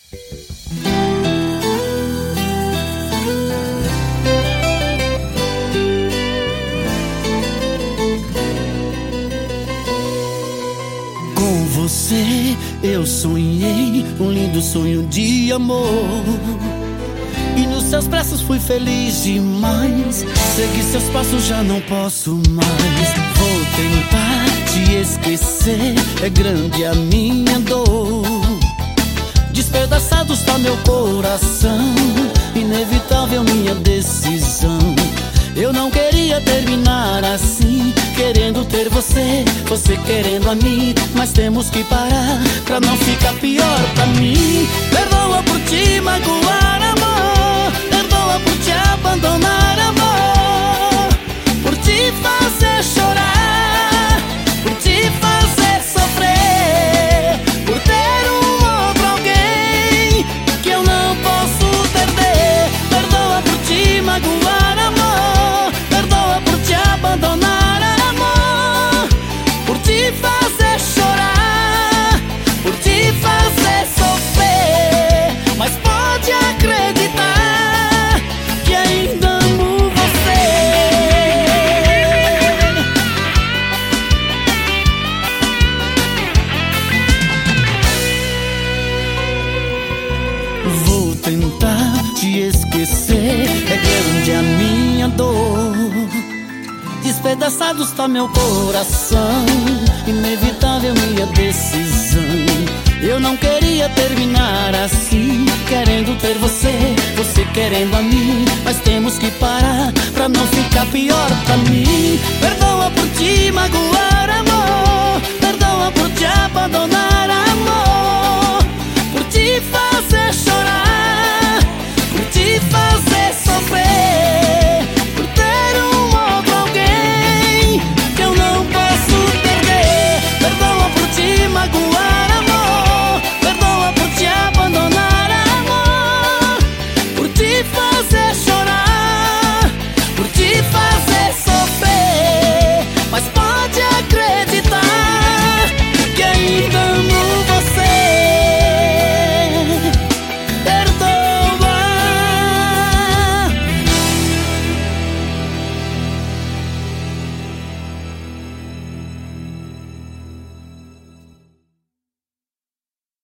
Com você eu sonhei um lindo sonho de amor, e nos seus braços fui feliz demais. Segui seus passos, já não posso mais. Vou tentar te esquecer, é grande a minha dor. Despedaçado está meu coração, inevitável minha decisão. Eu não queria terminar assim, querendo ter você, você querendo a mim. Mas temos que parar, pra não ficar pior pra mim. Perdoa por te magoar, amor. Perdoa por te abandonar, amor. Por te fazer chorar, por te fazer sofrer, por ter um outro alguém que eu não posso perder. Perdoa por te magoar, amor. Perdoa por te abandonar, amor. Por te fazer chorar, por te fazer sofrer. Mas pode acreditar que ainda amo você. Vou tentar te esquecer, é grande a minha dor. Despedaçado está meu coração, inevitável minha decisão. Eu não queria terminar assim, querendo ter você, você querendo a mim. Mas temos que parar, pra não ficar pior pra mim. Perdoa por te magoar,